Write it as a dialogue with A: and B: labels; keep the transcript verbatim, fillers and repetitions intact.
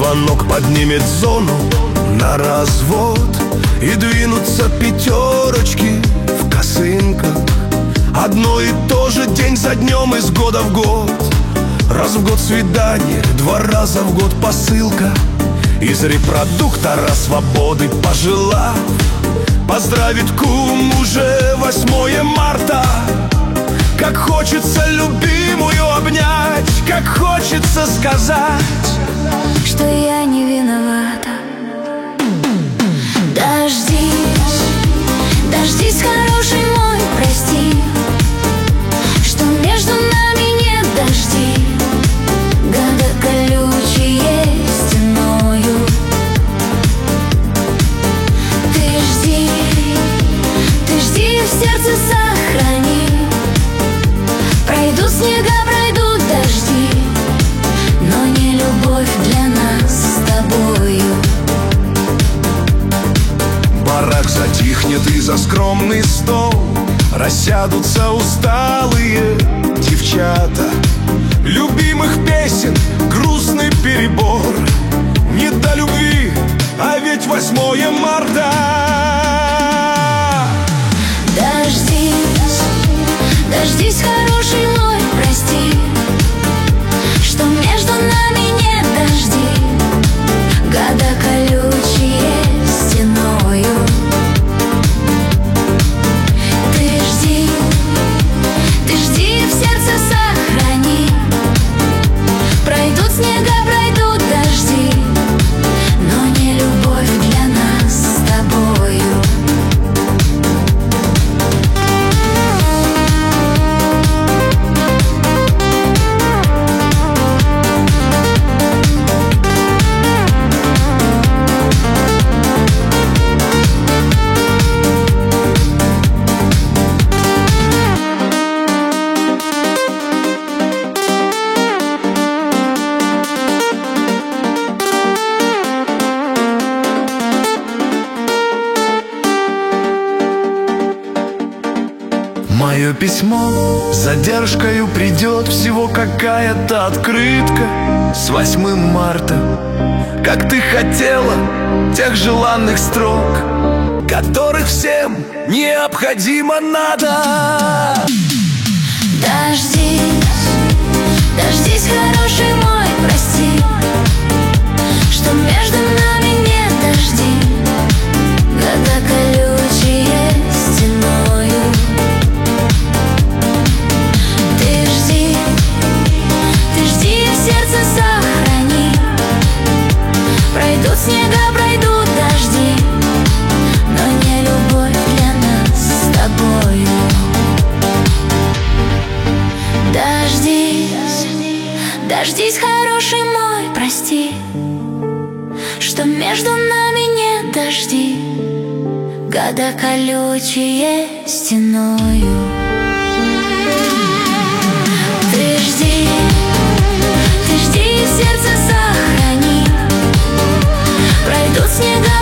A: звонок поднимет зону на развод, и двинутся пятерочки в косынках. Одно и то же день за днем из года в год. Раз в год свидание, два раза в год посылка из репродуктора свободы, пожелав поздравит кум уже восьмое марта. Как хочется любимую обнять, как хочется сказать,
B: что я не виновата. Дождись, дождись, хороший мой, прости, что между нами нет дождей. Года колючие стеною. Ты жди, ты жди, в сердце сохрани. Пройдут снега, пройдут дожди, но не любовь для нас с тобою.
A: Барак затихнет, и за скромный стол рассядутся усталые девчата. Любимых песен грустный перебор. Не до любви, а ведь восьмое марта.
B: Дождись, дождись, хороший мой, прости, что между нами нет дождей. Года колючие стеною. Ты жди, ты жди, в сердце сохрани. Пройдут снега, пройдут дожди, но не любовь для нас с тобою.
A: Мое письмо с задержкою придет, всего какая-то открытка с восьмым марта. Как ты хотела тех желанных строк, которых всем необходимо надо.
B: Дождись, дождись, хороший мой, прости, что между нами нет дождей. Года колючие стеною. Ты жди, ты жди, в сердце сохрани. Пройдут снега, пройдут дожди, но не любовь для нас с тобою. Дождись, дождись, хороший мой, прости, что между нами нет дождей. Года колючие стеною. Ты жди, ты жди, в сердце сохрани. Пройдут снега,